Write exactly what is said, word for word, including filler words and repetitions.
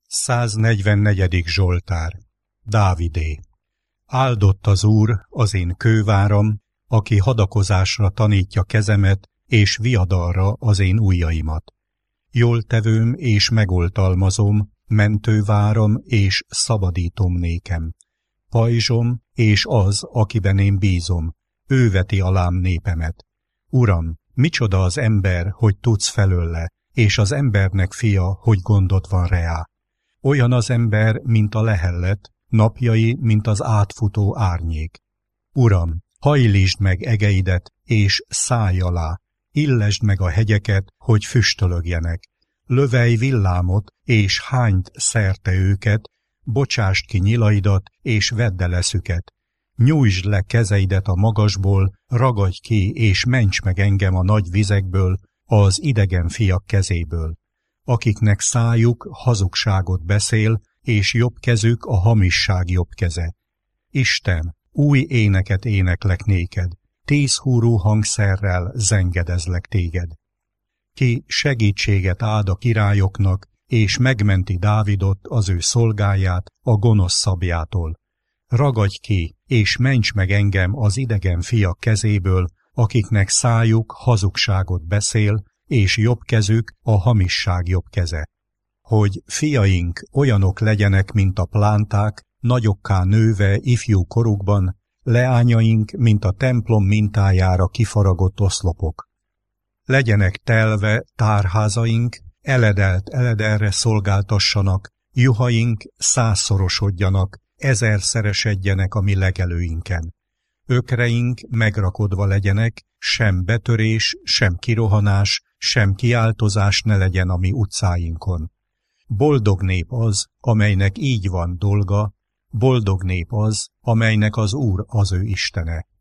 száznegyvennegyedik Zsoltár. Dávidé. Áldott az Úr, az én kőváram, aki hadakozásra tanítja kezemet, és viadalra az én ujjaimat. Jól tevőm és megoltalmazom, mentőváram és szabadítom nékem. Pajzsom és az, akiben én bízom, ő veti alám népemet. Uram, micsoda az ember, hogy tudsz felőle, és az embernek fia, hogy gondot van reá. Olyan az ember, mint a lehellet, napjai, mint az átfutó árnyék. Uram, hajlítsd meg egeidet, és szállj alá, illesd meg a hegyeket, hogy füstölögjenek. Lövelj villámot, és hányd szerte őket, bocsásd ki nyilaidat, és vedd el eszüket. Nyújtsd le kezeidet a magasból, ragadj ki, és ments meg engem a nagy vizekből, az idegen fiak kezéből, akiknek szájuk hazugságot beszél, és jobb kezük a hamisság jobb keze. Isten, új éneket éneklek néked, tízhúrú hangszerrel zengedezlek téged. Ki segítséget áld a királyoknak, és megmenti Dávidot, az ő szolgáját, a gonosz szabjától. Ragadj ki, és ments meg engem az idegen fiak kezéből, akiknek szájuk hazugságot beszél, és jobb kezük a hamisság jobb keze. Hogy fiaink olyanok legyenek, mint a plánták, nagyokká nőve ifjú korukban, leányaink, mint a templom mintájára kifaragott oszlopok. Legyenek telve tárházaink, eledelt eledelre szolgáltassanak, juhaink százszorosodjanak, ezerszeresedjenek a mi legelőinken. Ökreink megrakodva legyenek, sem betörés, sem kirohanás, sem kiáltozás ne legyen a mi utcáinkon. Boldog nép az, amelynek így van dolga, boldog nép az, amelynek az Úr az ő Istene.